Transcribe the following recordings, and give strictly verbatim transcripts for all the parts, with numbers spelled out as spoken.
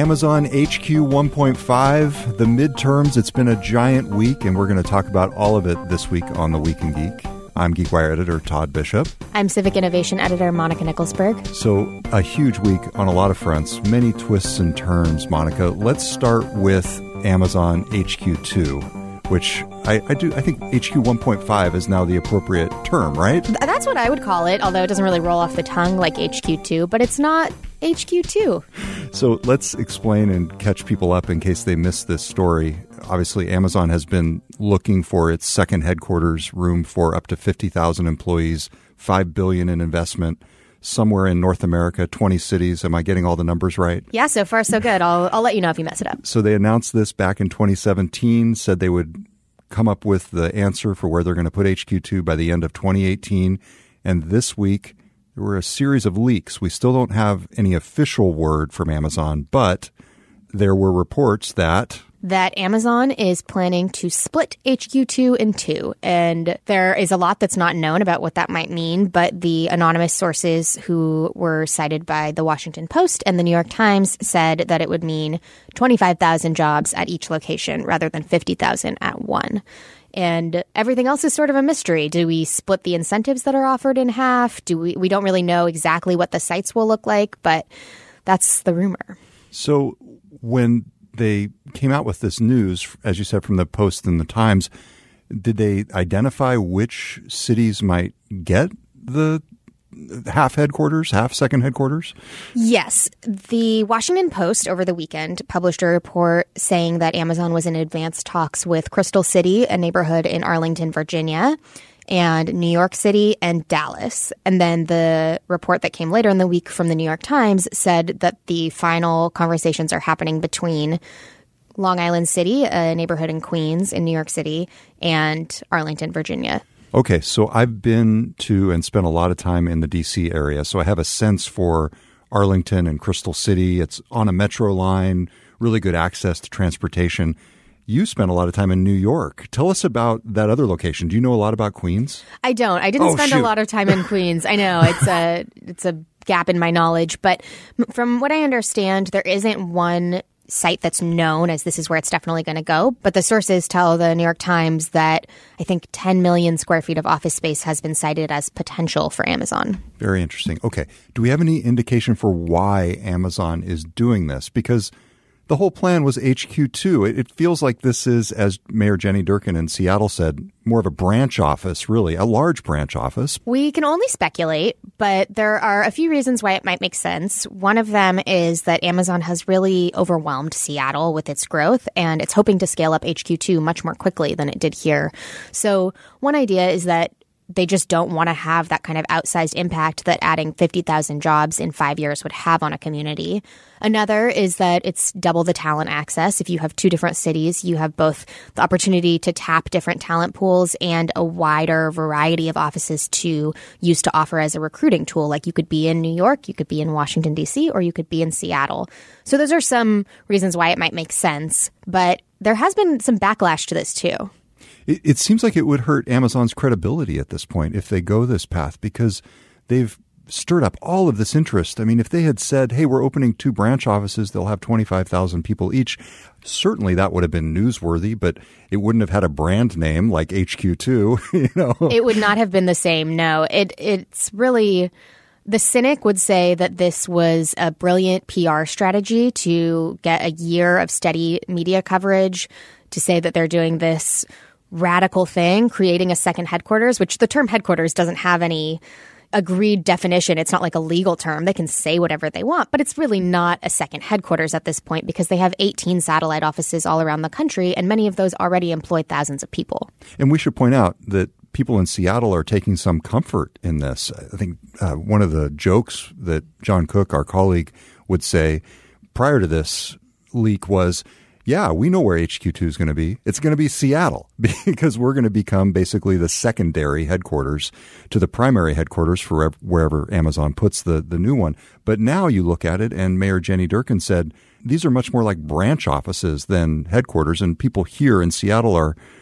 Amazon H Q one point five, the midterms. It's been a giant week, and we're going to talk about all of it this week on The Week in Geek. I'm GeekWire editor Todd Bishop. I'm Civic Innovation editor Monica Nicholsberg. So a huge week on a lot of fronts, many twists and turns, Monica. Let's start with Amazon H Q two. Which I, I do. I think H Q one point five is now the appropriate term, right? That's what I would call it, although it doesn't really roll off the tongue like H Q two, but it's not H Q two. So let's explain and catch people up in case they missed this story. Obviously, Amazon has been looking for its second headquarters room for up to fifty thousand employees, five billion dollars in investment, somewhere in North America, twenty cities. Am I getting all the numbers right? Yeah, so far so good. I'll I'll let you know if you mess it up. So they announced this back in twenty seventeen, said they would come up with the answer for where they're going to put H Q two by the end of twenty eighteen. And this week, there were a series of leaks. We still don't have any official word from Amazon, but there were reports that that Amazon is planning to split H Q two in two. And there is a lot that's not known about what that might mean, but the anonymous sources who were cited by the Washington Post and the New York Times said that it would mean twenty-five thousand jobs at each location rather than fifty thousand at one. And everything else is sort of a mystery. Do we split the incentives that are offered in half? Do we? We don't really know exactly what the sites will look like, but that's the rumor. So when they came out with this news, as you said, from the Post and the Times, did they identify which cities might get the half headquarters, half second headquarters? Yes. The Washington Post over the weekend published a report saying that Amazon was in advanced talks with Crystal City, a neighborhood in Arlington, Virginia, and New York City and Dallas. And then the report that came later in the week from the New York Times said that the final conversations are happening between Long Island City, a neighborhood in Queens in New York City, and Arlington, Virginia. Okay, so I've been to and spent a lot of time in the D C area, so I have a sense for Arlington and Crystal City. It's on a metro line, really good access to transportation. You spent a lot of time in New York. Tell us about that other location. Do you know a lot about Queens? I don't. I didn't oh, spend shoot. a lot of time in Queens. I know it's a it's a gap in my knowledge, but from what I understand, there isn't one site that's known as this is where it's definitely going to go. But the sources tell the New York Times that I think ten million square feet of office space has been cited as potential for Amazon. Very interesting. Okay. Do we have any indication for why Amazon is doing this? Because the whole plan was H Q two. It, it feels like this is, as Mayor Jenny Durkan in Seattle said, more of a branch office, really, a large branch office. We can only speculate, but there are a few reasons why it might make sense. One of them is that Amazon has really overwhelmed Seattle with its growth, and it's hoping to scale up H Q two much more quickly than it did here. So one idea is that they just don't want to have that kind of outsized impact that adding fifty thousand jobs in five years would have on a community. Another is that it's double the talent access. If you have two different cities, you have both the opportunity to tap different talent pools and a wider variety of offices to use to offer as a recruiting tool. Like you could be in New York, you could be in Washington, D C, or you could be in Seattle. So those are some reasons why it might make sense. But there has been some backlash to this too. It, it seems like it would hurt Amazon's credibility at this point if they go this path, because they've stirred up all of this interest. I mean, if they had said, hey, we're opening two branch offices, they'll have twenty-five thousand people each, certainly that would have been newsworthy, but it wouldn't have had a brand name like H Q two. You know, it would not have been the same. No, it it's really, the cynic would say that this was a brilliant P R strategy to get a year of steady media coverage, to say that they're doing this radical thing, creating a second headquarters, which the term headquarters doesn't have any agreed definition. It's not like a legal term. They can say whatever they want, but it's really not a second headquarters at this point because they have eighteen satellite offices all around the country, and many of those already employ thousands of people. And we should point out that people in Seattle are taking some comfort in this. I think uh, one of the jokes that John Cook, our colleague, would say prior to this leak was, yeah, we know where H Q two is going to be. It's going to be Seattle because we're going to become basically the secondary headquarters to the primary headquarters for wherever Amazon puts the, the new one. But now you look at it, and Mayor Jenny Durkan said these are much more like branch offices than headquarters, and people here in Seattle are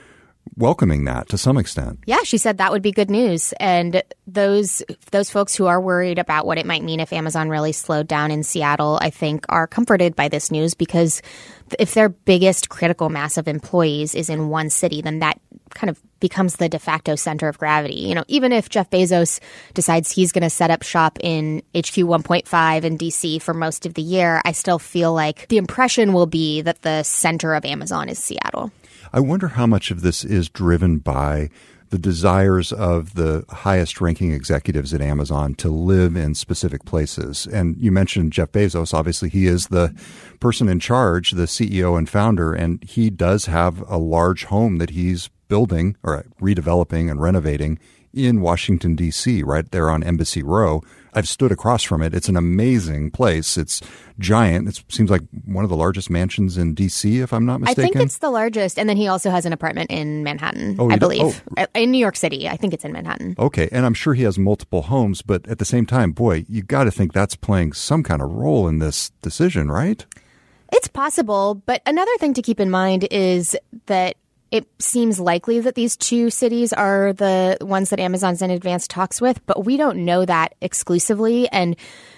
welcoming that to some extent. Yeah, she said that would be good news. And those those folks who are worried about what it might mean if Amazon really slowed down in Seattle, I think, are comforted by this news, because if their biggest critical mass of employees is in one city, then that kind of becomes the de facto center of gravity. You know, even if Jeff Bezos decides he's going to set up shop in H Q one point five in D C for most of the year, I still feel like the impression will be that the center of Amazon is Seattle. I wonder how much of this is driven by the desires of the highest ranking executives at Amazon to live in specific places. And you mentioned Jeff Bezos. Obviously, he is the person in charge, the C E O and founder, and he does have a large home that he's building or redeveloping and renovating in Washington, D C, right there on Embassy Row. I've stood across from it. It's an amazing place. It's giant. It seems like one of the largest mansions in D C, if I'm not mistaken. I think it's the largest. And then he also has an apartment in Manhattan, oh, I believe. Oh. In New York City. I think it's in Manhattan. Okay. And I'm sure he has multiple homes. But at the same time, boy, you got to think that's playing some kind of role in this decision, right? It's possible. But another thing to keep in mind is that it seems likely that these two cities are the ones that Amazon's in advanced talks with, but we don't know that exclusively. And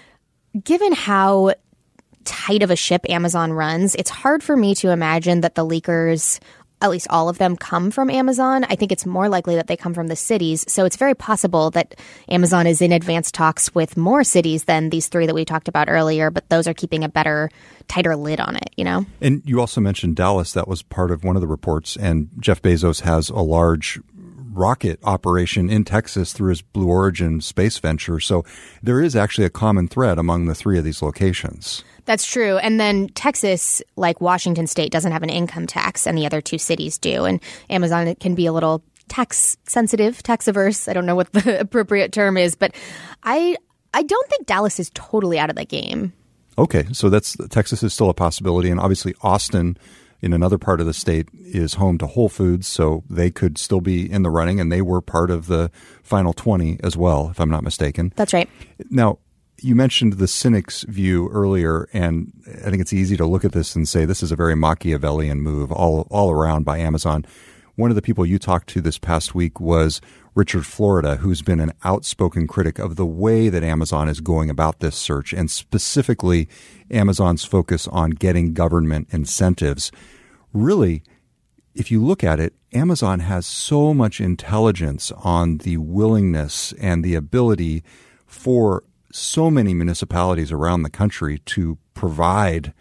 given how tight of a ship Amazon runs, it's hard for me to imagine that the leakers, at least all of them, come from Amazon. I think it's more likely that they come from the cities. So it's very possible that Amazon is in advanced talks with more cities than these three that we talked about earlier, but those are keeping a better, tighter lid on it, you know? And you also mentioned Dallas. That was part of one of the reports. And Jeff Bezos has a large rocket operation in Texas through his Blue Origin space venture. So there is actually a common thread among the three of these locations. That's true. And then Texas, like Washington State, doesn't have an income tax, and the other two cities do. And Amazon can be a little tax sensitive, tax averse. I don't know what the appropriate term is, but I I don't think Dallas is totally out of the game. Okay, so that's Texas is still a possibility, and obviously Austin, in another part of the state, is home to Whole Foods, so they could still be in the running, and they were part of the final twenty as well, if I'm not mistaken. That's right. Now, you mentioned the cynic's view earlier, and I think it's easy to look at this and say this is a very Machiavellian move all all around by Amazon. One of the people you talked to this past week was Richard Florida, who's been an outspoken critic of the way that Amazon is going about this search, and specifically Amazon's focus on getting government incentives. Really, if you look at it, Amazon has so much intelligence on the willingness and the ability for so many municipalities around the country to provide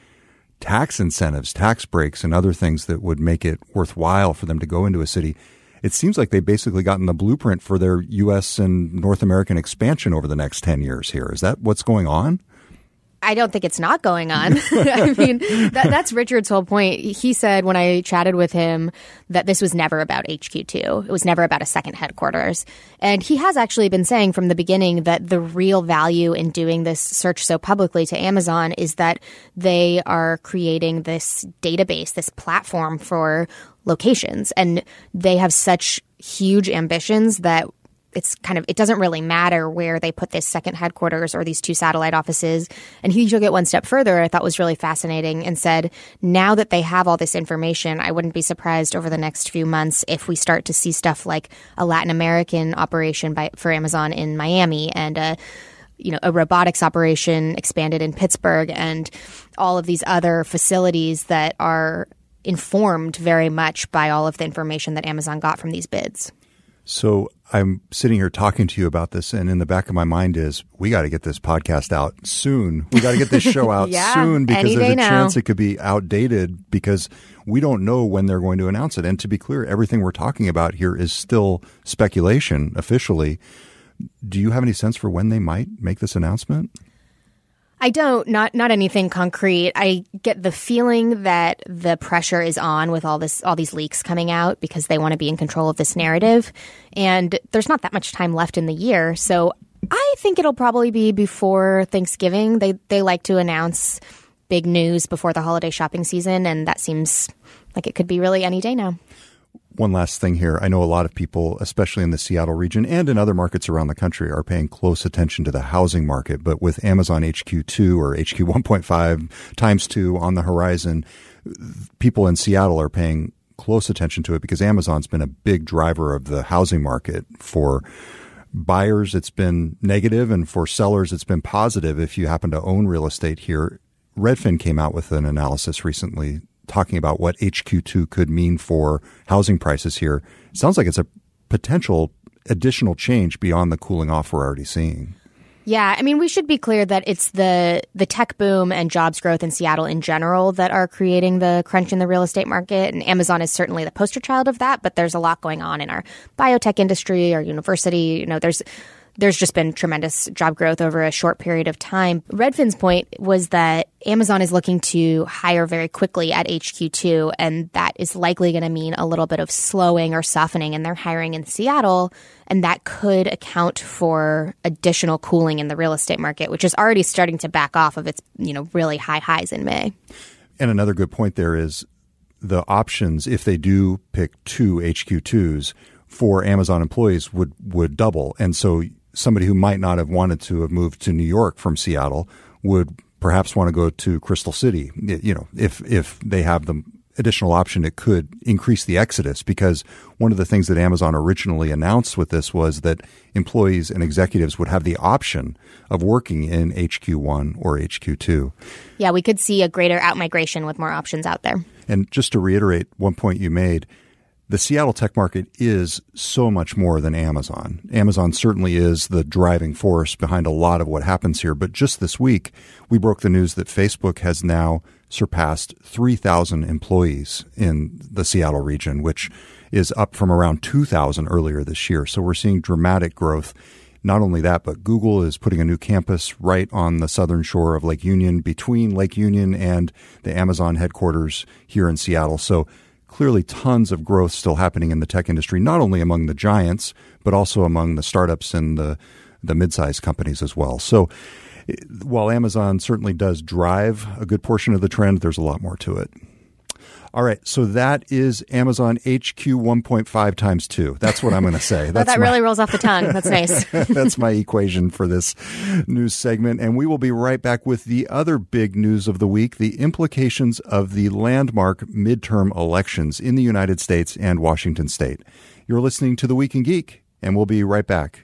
tax incentives, tax breaks, and other things that would make it worthwhile for them to go into a city. It seems like they've basically gotten the blueprint for their U S and North American expansion over the next ten years here. Is that what's going on? I don't think it's not going on. I mean, that, that's Richard's whole point. He said when I chatted with him that this was never about H Q two. It was never about a second headquarters. And he has actually been saying from the beginning that the real value in doing this search so publicly to Amazon is that they are creating this database, this platform for locations. And they have such huge ambitions that it's kind of, it doesn't really matter where they put this second headquarters or these two satellite offices. And he took it one step further, I thought was really fascinating, and said, now that they have all this information, I wouldn't be surprised over the next few months if we start to see stuff like a Latin American operation by, for Amazon in Miami, and a, you know, a robotics operation expanded in Pittsburgh, and all of these other facilities that are informed very much by all of the information that Amazon got from these bids. So I'm sitting here talking to you about this, and in the back of my mind is, we got to get this podcast out soon. We got to get this show out yeah, soon, because there's a now. chance it could be outdated because we don't know when they're going to announce it. And to be clear, everything we're talking about here is still speculation officially. Do you have any sense for when they might make this announcement? I don't, not not anything concrete. I get the feeling that the pressure is on with all this, all these leaks coming out, because they want to be in control of this narrative. And there's not that much time left in the year. So I think it'll probably be before Thanksgiving. They they like to announce big news before the holiday shopping season, and that seems like it could be really any day now. One last thing here. I know a lot of people, especially in the Seattle region and in other markets around the country, are paying close attention to the housing market. But with Amazon H Q two or H Q one point five times two on the horizon, people in Seattle are paying close attention to it because Amazon's been a big driver of the housing market. For buyers, it's been negative, and for sellers, it's been positive if you happen to own real estate here. Redfin came out with an analysis recently talking about what H Q two could mean for housing prices here. It sounds like it's a potential additional change beyond the cooling off we're already seeing. Yeah, I mean, we should be clear that it's the the tech boom and jobs growth in Seattle in general that are creating the crunch in the real estate market. And Amazon is certainly the poster child of that. But there's a lot going on in our biotech industry, our university. You know, there's there's just been tremendous job growth over a short period of time. Redfin's point was that Amazon is looking to hire very quickly at H Q two, and that is likely going to mean a little bit of slowing or softening in their hiring in Seattle. And that could account for additional cooling in the real estate market, which is already starting to back off of its, you know, really high highs in May. And another good point there is the options, if they do pick two H Q twos for Amazon employees, would, would double. And so somebody who might not have wanted to have moved to New York from Seattle would perhaps want to go to Crystal City. You know, if if they have the additional option, it could increase the exodus, because one of the things that Amazon originally announced with this was that employees and executives would have the option of working in H Q one or H Q two. Yeah, we could see a greater outmigration with more options out there. And just to reiterate one point you made, the Seattle tech market is so much more than Amazon. Amazon certainly is the driving force behind a lot of what happens here. But just this week, we broke the news that Facebook has now surpassed three thousand employees in the Seattle region, which is up from around two thousand earlier this year. So we're seeing dramatic growth. Not only that, but Google is putting a new campus right on the southern shore of Lake Union, between Lake Union and the Amazon headquarters here in Seattle. So clearly tons of growth still happening in the tech industry, not only among the giants, but also among the startups and the, the mid-sized companies as well. So while Amazon certainly does drive a good portion of the trend, there's a lot more to it. All right, so that is Amazon H Q one point five times two. That's what I'm going to say. Well, That's that my, really rolls off the tongue. That's nice. That's my equation for this news segment. And we will be right back with the other big news of the week, the implications of the landmark midterm elections in the United States and Washington State. You're listening to The Week in Geek, and we'll be right back.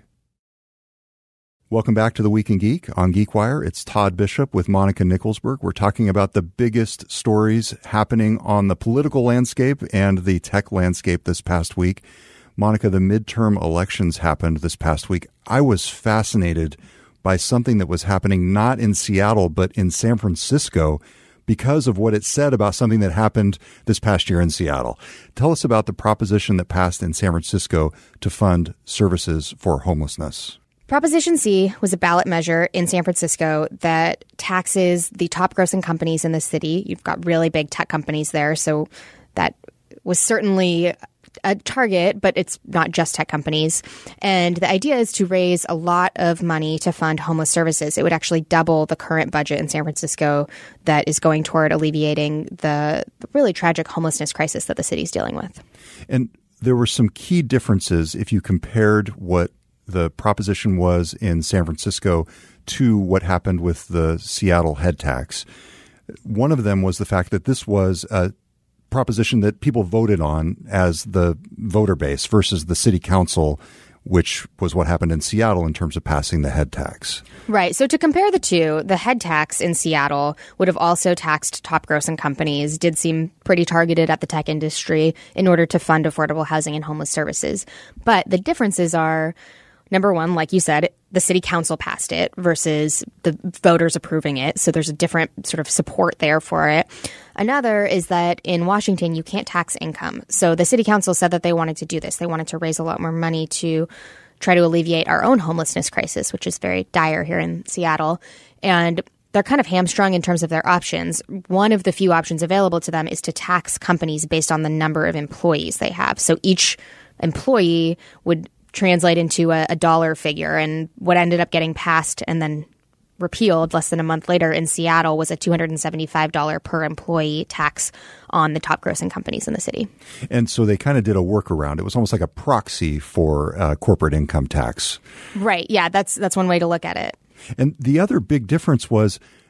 Welcome back to The Week in Geek on GeekWire. It's Todd Bishop with Monica Nicholsberg. We're talking about the biggest stories happening on the political landscape and the tech landscape this past week. Monica, the midterm elections happened this past week. I was fascinated by something that was happening not in Seattle, but in San Francisco, because of what it said about something that happened this past year in Seattle. Tell us about the proposition that passed in San Francisco to fund services for homelessness. Proposition C was a ballot measure in San Francisco that taxes the top grossing companies in the city. You've got really big tech companies there, so that was certainly a target, but it's not just tech companies. And the idea is to raise a lot of money to fund homeless services. It would actually double the current budget in San Francisco that is going toward alleviating the really tragic homelessness crisis that the city's dealing with. And there were some key differences if you compared what the proposition was in San Francisco to what happened with the Seattle head tax. One of them was the fact that this was a proposition that people voted on as the voter base versus the city council, which was what happened in Seattle in terms of passing the head tax. Right. So to compare the two, the head tax in Seattle would have also taxed top grossing companies, did seem pretty targeted at the tech industry in order to fund affordable housing and homeless services. But the differences are, number one, like you said, the city council passed it versus the voters approving it. So there's a different sort of support there for it. Another is that in Washington, you can't tax income. So the city council said that they wanted to do this. They wanted to raise a lot more money to try to alleviate our own homelessness crisis, which is very dire here in Seattle. And they're kind of hamstrung in terms of their options. One of the few options available to them is to tax companies based on the number of employees they have. So each employee would translate into a, a dollar figure. And what ended up getting passed and then repealed less than a month later in Seattle was a two hundred seventy-five dollars per employee tax on the top grossing companies in the city. And so they kind of did a workaround. It was almost like a proxy for uh, corporate income tax. Right. Yeah, that's that's one way to look at it. And the other big difference was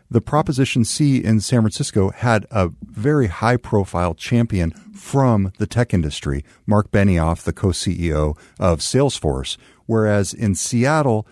the Proposition C in San Francisco had a very high-profile champion from the tech industry, Mark Benioff, the co-C E O of Salesforce, whereas in Seattle,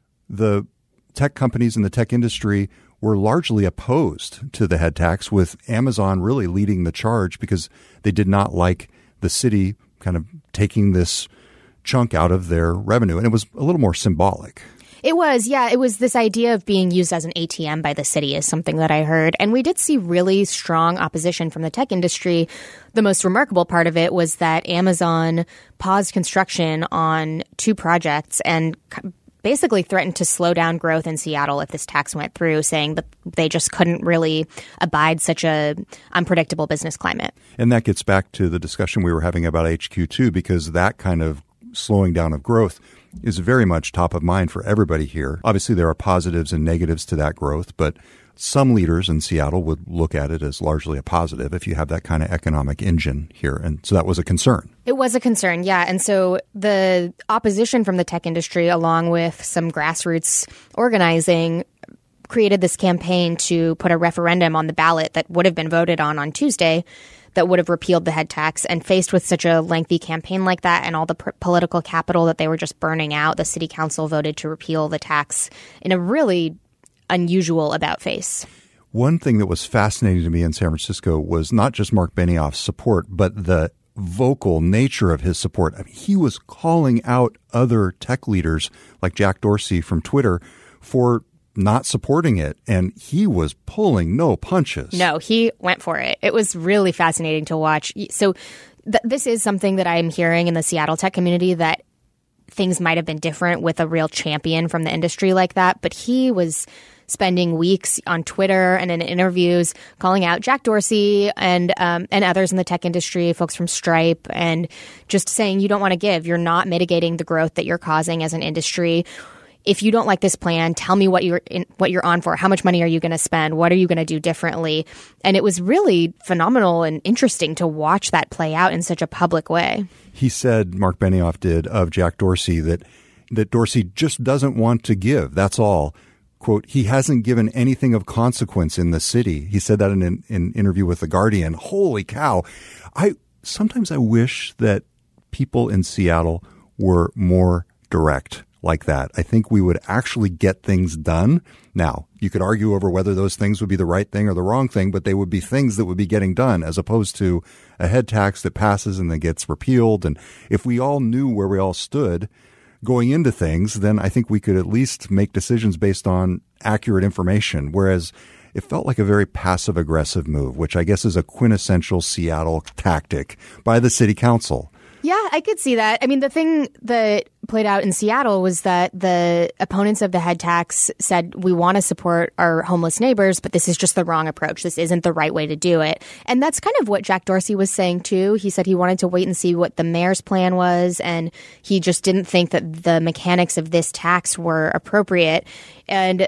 the tech companies in the tech industry were largely opposed to the head tax, with Amazon really leading the charge because they did not like the city kind of taking this chunk out of their revenue. And it was a little more symbolic. It was, yeah. It was this idea of being used as an A T M by the city is something that I heard. And we did see really strong opposition from the tech industry. The most remarkable part of it was that Amazon paused construction on two projects and basically threatened to slow down growth in Seattle if this tax went through, saying that they just couldn't really abide such a unpredictable business climate. And that gets back to the discussion we were having about H Q two, because that kind of slowing down of growth is very much top of mind for everybody here. Obviously, there are positives and negatives to that growth, but some leaders in Seattle would look at it as largely a positive if you have that kind of economic engine here. And so that was a concern. It was a concern, yeah. And so the opposition from the tech industry, along with some grassroots organizing, created this campaign to put a referendum on the ballot that would have been voted on on Tuesday that would have repealed the head tax. And faced with such a lengthy campaign like that and all the pr- political capital that they were just burning out, the city council voted to repeal the tax in a really unusual about-face. One thing that was fascinating to me in San Francisco was not just Mark Benioff's support, but the vocal nature of his support. I mean, he was calling out other tech leaders like Jack Dorsey from Twitter for not supporting it, and he was pulling no punches. No, he went for it. It was really fascinating to watch. So th- this is something that I'm hearing in the Seattle tech community, that things might have been different with a real champion from the industry like that, but he was spending weeks on Twitter and in interviews calling out Jack Dorsey and um, and others in the tech industry, folks from Stripe, and just saying, you don't want to give. You're not mitigating the growth that you're causing as an industry. If you don't like this plan, tell me what you're in, what you're on for. How much money are you going to spend? What are you going to do differently? And it was really phenomenal and interesting to watch that play out in such a public way. He said, Mark Benioff did, of Jack Dorsey, that that Dorsey just doesn't want to give. That's all. Quote, he hasn't given anything of consequence in the city. He said that in an in interview with The Guardian. Holy cow. I sometimes I wish that people in Seattle were more direct like that. I think we would actually get things done. Now, you could argue over whether those things would be the right thing or the wrong thing, but they would be things that would be getting done, as opposed to a head tax that passes and then gets repealed. And if we all knew where we all stood going into things, then I think we could at least make decisions based on accurate information. Whereas it felt like a very passive-aggressive move, which I guess is a quintessential Seattle tactic by the city council. Yeah, I could see that. I mean, the thing that played out in Seattle was that the opponents of the head tax said, we want to support our homeless neighbors, but this is just the wrong approach. This isn't the right way to do it. And that's kind of what Jack Dorsey was saying, too. He said he wanted to wait and see what the mayor's plan was, and he just didn't think that the mechanics of this tax were appropriate. And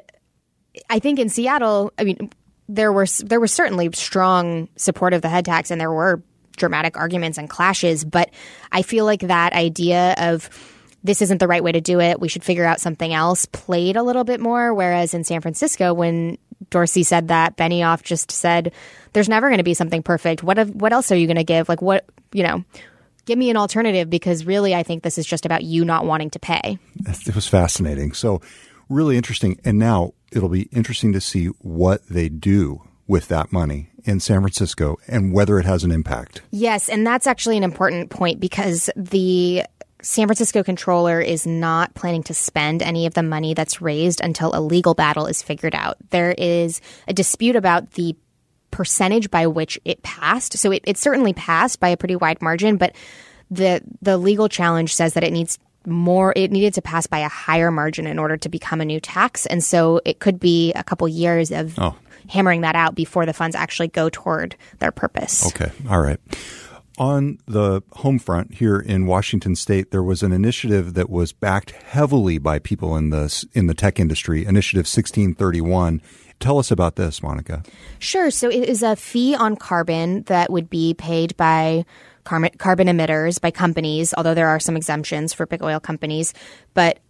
I think in Seattle, I mean, there were there was certainly strong support of the head tax, and there were dramatic arguments and clashes, but I feel like that idea of this isn't the right way to do it, we should figure out something else, played a little bit more. Whereas in San Francisco, when Dorsey said that, Benioff just said, there's never going to be something perfect. What if, what else are you going to give? Like, what, you know, give me an alternative, because really I think this is just about you not wanting to pay. It was fascinating. So really interesting. And now it'll be interesting to see what they do with that money in San Francisco and whether it has an impact. Yes, and that's actually an important point, because the San Francisco controller is not planning to spend any of the money that's raised until a legal battle is figured out. There is a dispute about the percentage by which it passed. So it, it certainly passed by a pretty wide margin, but the the legal challenge says that it needs more, it needed to pass by a higher margin in order to become a new tax. And so it could be a couple years of oh. hammering that out before the funds actually go toward their purpose. Okay. All right. On the home front here in Washington State, there was an initiative that was backed heavily by people in the in the tech industry, Initiative sixteen thirty-one. Tell us about this, Monica. Sure. So it is a fee on carbon that would be paid by carbon emitters, by companies, although there are some exemptions for big oil companies. But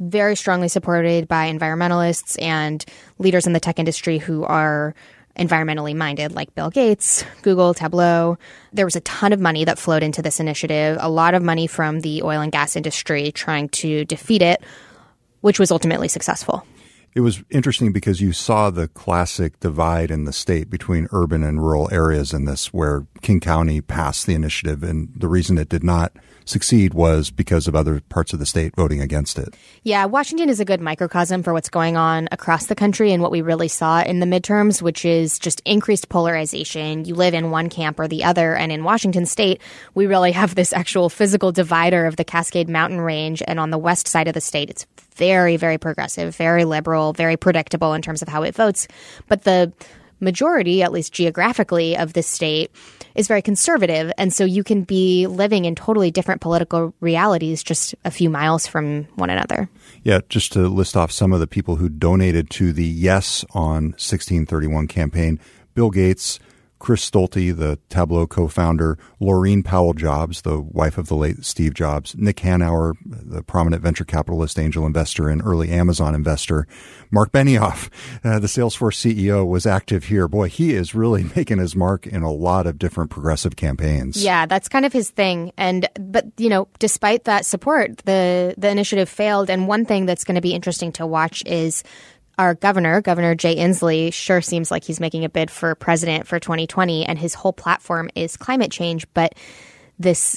very strongly supported by environmentalists and leaders in the tech industry who are environmentally minded, like Bill Gates, Google, Tableau. There was a ton of money that flowed into this initiative, a lot of money from the oil and gas industry trying to defeat it, which was ultimately successful. It was interesting because you saw the classic divide in the state between urban and rural areas in this, where King County passed the initiative, and the reason it did not succeed was because of other parts of the state voting against it. Yeah, Washington is a good microcosm for what's going on across the country and what we really saw in the midterms, which is just increased polarization. You live in one camp or the other, and in Washington state, we really have this actual physical divider of the Cascade Mountain Range, and on the west side of the state, it's very, very progressive, very liberal, very predictable in terms of how it votes. But the majority, at least geographically, of this state is very conservative. And so you can be living in totally different political realities just a few miles from one another. Yeah, just to list off some of the people who donated to the Yes on sixteen thirty-one campaign: Bill Gates, Chris Stolte, the Tableau co-founder, Laurene Powell Jobs, the wife of the late Steve Jobs, Nick Hanauer, the prominent venture capitalist, angel investor, and early Amazon investor, Mark Benioff, uh, the Salesforce C E O, was active here. Boy, he is really making his mark in a lot of different progressive campaigns. Yeah, that's kind of his thing. And but, you know, despite that support, the the initiative failed. And one thing that's going to be interesting to watch is our governor, Governor Jay Inslee, sure seems like he's making a bid for president for twenty twenty, and his whole platform is climate change. But this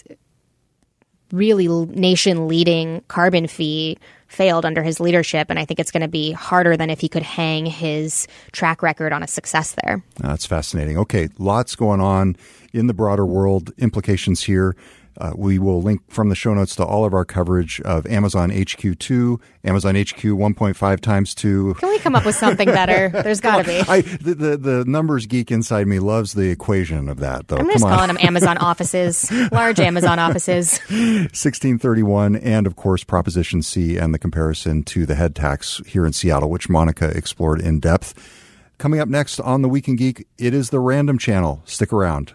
really nation-leading carbon fee failed under his leadership, and I think it's going to be harder than if he could hang his track record on a success there. That's fascinating. Okay, lots going on in the broader world, implications here. Uh, we will link from the show notes to all of our coverage of Amazon H Q two, Amazon H Q one point five times two. Can we come up with something better? There's got to be. I, the, the, the numbers geek inside me loves the equation of that, though. I'm just calling them Amazon offices, large Amazon offices. sixteen thirty-one, and of course, Proposition C and the comparison to the head tax here in Seattle, which Monica explored in depth. Coming up next on The Week in Geek, it is the Random Channel. Stick around.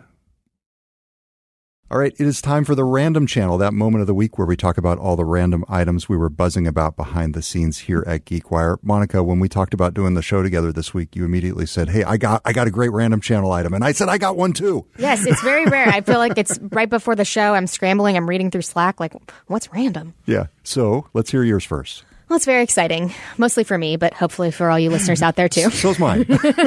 All right, it is time for the Random Channel, that moment of the week where we talk about all the random items we were buzzing about behind the scenes here at GeekWire. Monica, when we talked about doing the show together this week, you immediately said, hey, I got I got a great Random Channel item. And I said, I got one too. Yes, it's very rare. I feel like it's right before the show. I'm scrambling. I'm reading through Slack. Like, what's random? Yeah. So let's hear yours first. Well, it's very exciting, mostly for me, but hopefully for all you listeners out there too. So's mine.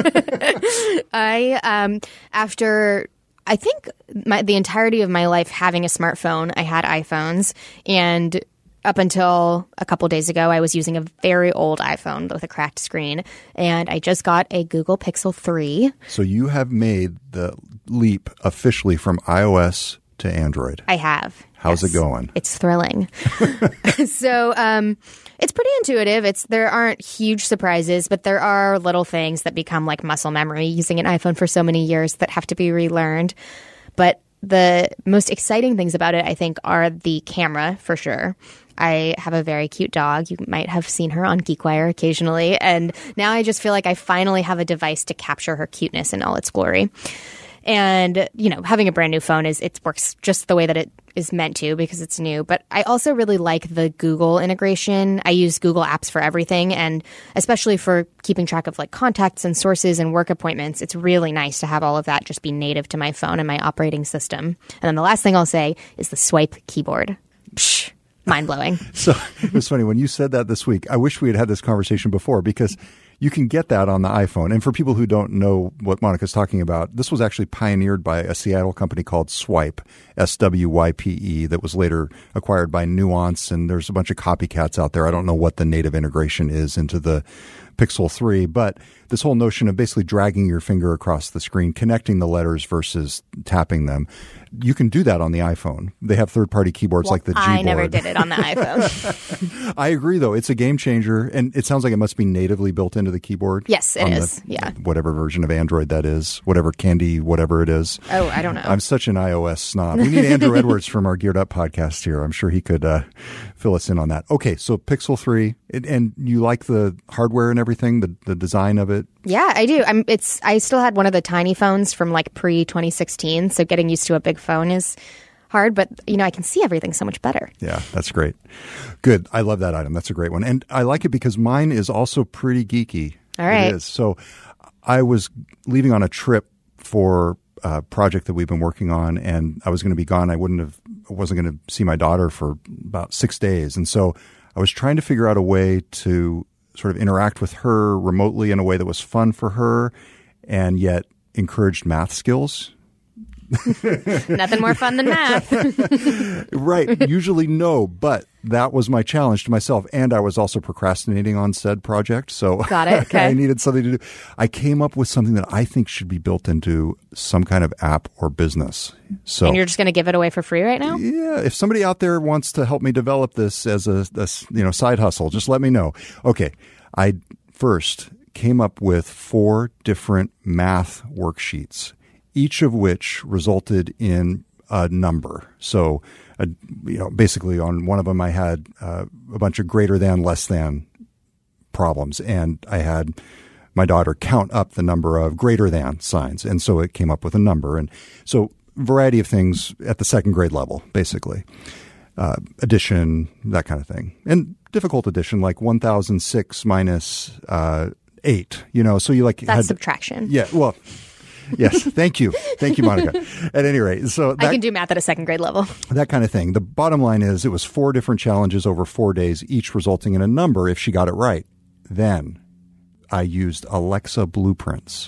I, um, after... I think my, the entirety of my life having a smartphone, I had iPhones, and up until a couple days ago, I was using a very old iPhone with a cracked screen, and I just got a Google Pixel three. So you have made the leap officially from iOS to Android. I have. How's yes. it going? It's thrilling. so um, it's pretty intuitive. It's there aren't huge surprises, but there are little things that become like muscle memory using an iPhone for so many years that have to be relearned. But the most exciting things about it, I think, are the camera, for sure. I have a very cute dog. You might have seen her on GeekWire occasionally. And now I just feel like I finally have a device to capture her cuteness in all its glory. And, you know, having a brand new phone is, it works just the way that it is meant to because it's new. But I also really like the Google integration. I use Google Apps for everything. And especially for keeping track of like contacts and sources and work appointments, it's really nice to have all of that just be native to my phone and my operating system. And then the last thing I'll say is the swipe keyboard. Psh, mind blowing. So it was funny when you said that this week. I wish we had had this conversation before because you can get that on the iPhone. And for people who don't know what Monica's talking about, this was actually pioneered by a Seattle company called Swype, S W Y P E, that was later acquired by Nuance. And there's a bunch of copycats out there. I don't know what the native integration is into the Pixel three, but this whole notion of basically dragging your finger across the screen, connecting the letters versus tapping them, you can do that on the iPhone. They have third-party keyboards well, like the Gboard. I never did it on the iPhone. I agree, though. It's a game changer, and it sounds like it must be natively built into the keyboard. Yes, it is. The, yeah. Whatever version of Android that is, whatever Candy, whatever it is. Oh, I don't know. I'm such an iOS snob. We need Andrew Edwards from our Geared Up podcast here. I'm sure he could uh, fill us in on that. Okay, so Pixel three, and, and you like the hardware and everything, the, the design of it? Yeah, I do. I'm. It's. I still had one of the tiny phones from like pre twenty sixteen, so getting used to a big phone is hard, but you know, I can see everything so much better. Yeah, that's great. Good. I love that item. That's a great one. And I like it because mine is also pretty geeky. All right. It is. So I was leaving on a trip for a project that we've been working on, and I was going to be gone. I wouldn't have, I wasn't going to see my daughter for about six days. And so I was trying to figure out a way to sort of interact with her remotely in a way that was fun for her and yet encouraged math skills. Nothing more fun than math. Right. Usually no, but that was my challenge to myself. And I was also procrastinating on said project. So Got it. Okay. I needed something to do. I came up with something that I think should be built into some kind of app or business. So, and you're just going to give it away for free right now? Yeah. If somebody out there wants to help me develop this as a, a you know side hustle, just let me know. Okay. I first came up with four different math worksheets, each of which resulted in a number. So, a, you know, basically on one of them, I had uh, a bunch of greater than, less than problems, and I had my daughter count up the number of greater than signs, and so it came up with a number. And so, variety of things at the second grade level, basically, uh, addition, that kind of thing, and difficult addition like one thousand six minus uh, eight. You know, so you like that's had, subtraction. Yeah, well. Yes. Thank you. Thank you, Monica. At any rate, so that, I can do math at a second grade level. That kind of thing. The bottom line is it was four different challenges over four days, each resulting in a number if she got it right. Then I used Alexa blueprints.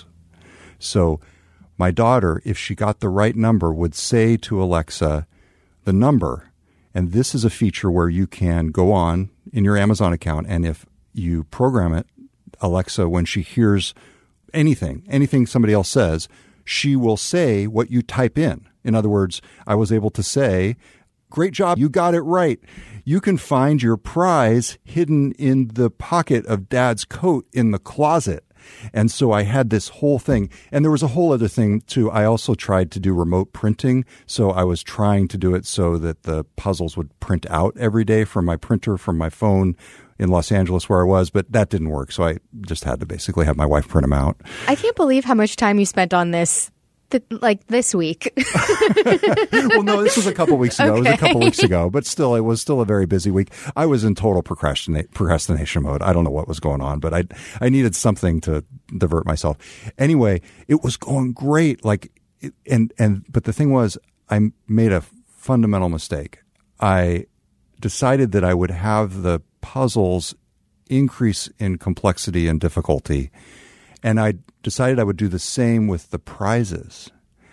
So my daughter, if she got the right number, would say to Alexa the number. And this is a feature where you can go on in your Amazon account, and if you program it, Alexa, when she hears anything, anything somebody else says, she will say what you type in. In other words, I was able to say, great job, you got it right. You can find your prize hidden in the pocket of Dad's coat in the closet. And so I had this whole thing. And there was a whole other thing too. I also tried to do remote printing. So I was trying to do it so that the puzzles would print out every day from my printer, from my phone, in Los Angeles where I was, but that didn't work. So I just had to basically have my wife print them out. I can't believe how much time you spent on this, th- like this week. Well, no, this was a couple weeks ago. Okay. It was a couple weeks ago, but still, it was still a very busy week. I was in total procrastinate, procrastination mode. I don't know what was going on, but I, I needed something to divert myself. Anyway, it was going great. Like, and, and, but the thing was, I made a fundamental mistake. I decided that I would have the puzzles increase in complexity and difficulty. And I decided I would do the same with the prizes.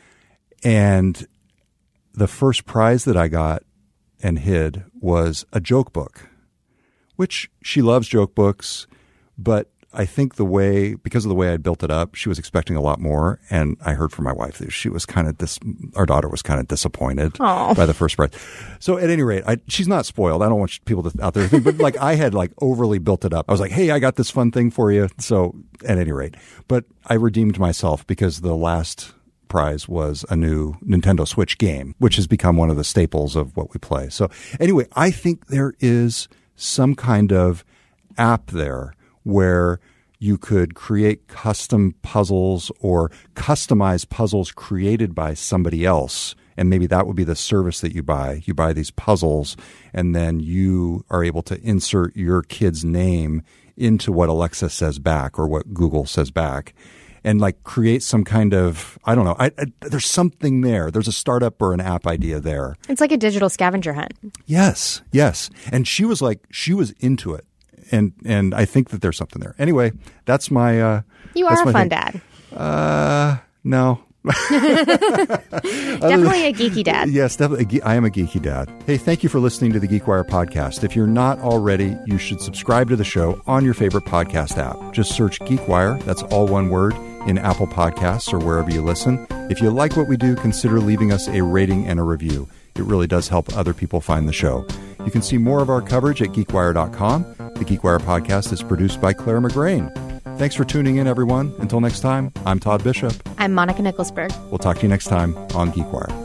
And the first prize that I got and hid was a joke book, which she loves joke books, but I think the way, because of the way I built it up, she was expecting a lot more. And I heard from my wife that she was kind of dis, our daughter was kind of disappointed Aww. By the first prize. So at any rate, I, she's not spoiled. I don't want people to, out there to think, but like I had like overly built it up. I was like, hey, I got this fun thing for you. So at any rate, but I redeemed myself because the last prize was a new Nintendo Switch game, which has become one of the staples of what we play. So anyway, I think there is some kind of app there where you could create custom puzzles or customize puzzles created by somebody else. And maybe that would be the service that you buy. You buy these puzzles, and then you are able to insert your kid's name into what Alexa says back or what Google says back, and like create some kind of, I don't know, I, I, there's something there. There's a startup or an app idea there. It's like a digital scavenger hunt. Yes, yes. And she was like, she was into it. And and I think that there's something there. Anyway, that's my. Uh, you are that's a my fun thing. dad. Uh, no. Definitely a geeky dad. Yes, definitely. I am a geeky dad. Hey, thank you for listening to the GeekWire podcast. If you're not already, you should subscribe to the show on your favorite podcast app. Just search GeekWire. That's all one word in Apple Podcasts or wherever you listen. If you like what we do, consider leaving us a rating and a review. It really does help other people find the show. You can see more of our coverage at geek wire dot com. The GeekWire podcast is produced by Claire McGrain. Thanks for tuning in, everyone. Until next time, I'm Todd Bishop. I'm Monica Nicholsberg. We'll talk to you next time on GeekWire.